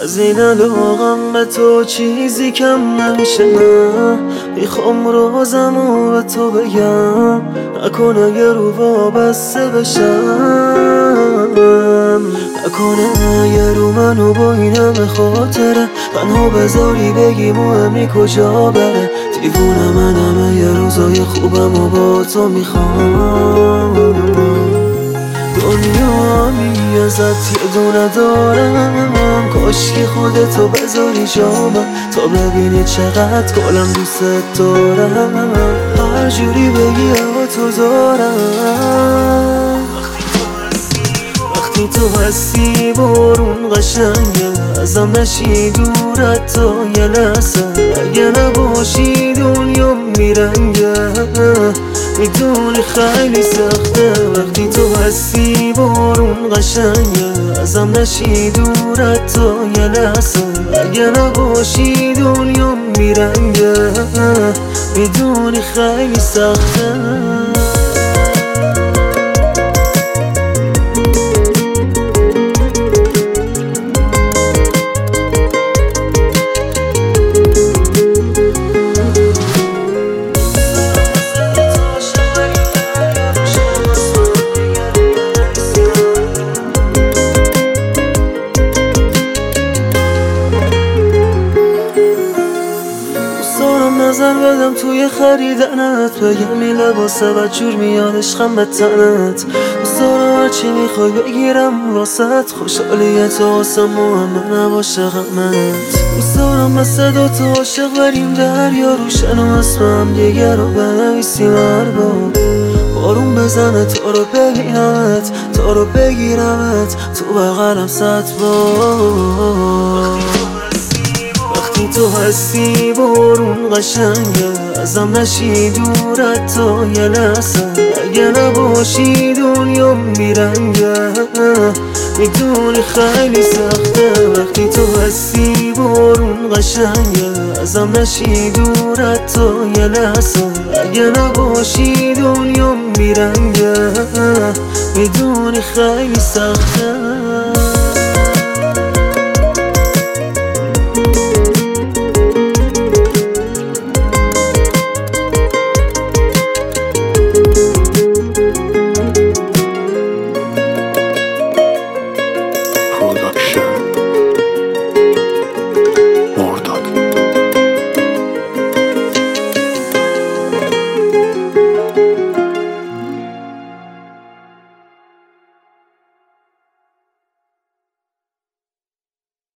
از این علاقم به تو چیزی کم نمیشه. نه میخوام رازمو به تو بگم، نکنه یه رو وابسته بشم، نکنه یه رو منو با این همه خاطره تنها بذاری بگی مهمی کجا بره. دیوونه منم یه روزای خوبم و با تو میخوام. دنیا همی ازت یه دونه دارم، کاشکی خودتو بذاری جامم تا ببینی چقدر کلم دوست دارم. هر جوری بگی هوا تو دارم. وقتی تو هستی بارون قشنگه، ازم نشی دورت تا یه لحظه. اگه نباشی دنیا میرنگه، میدونی خیلی سخته. وقتی تو هستی بارون قشنگه، ازم نشی دورت تا یه لحظه. اگه نباشی دنیا میرنگه، میدونی خیلی سخته. نظر بدم توی خریدنت، بگم این لباسه بدجور میاد عشقم به تنت. دوست دارم هرچی میخوای بگیرم واسط، خوشحالیت واسه مهمه نباشه غمت. دوست دارم مثل دوتا عاشق بریم دریا، روشن و اسمم دیگه رو بنویسیم هر بار. بارون بزنه تا رو ببینمت، تا رو بگیرمت تو بغلم 100 بار. وقتی تو هستی بارون قشنگه، ازم نشی دورت تا یه لحظه. اگه نباشی دنیا میرنگه، میدونی خیلی سخته. وقتی تو هستی بارون قشنگه، ازم نشی دورت تا یه لحظه. اگه نباشی دنیا میرنگه، میدونی خیلی سخته.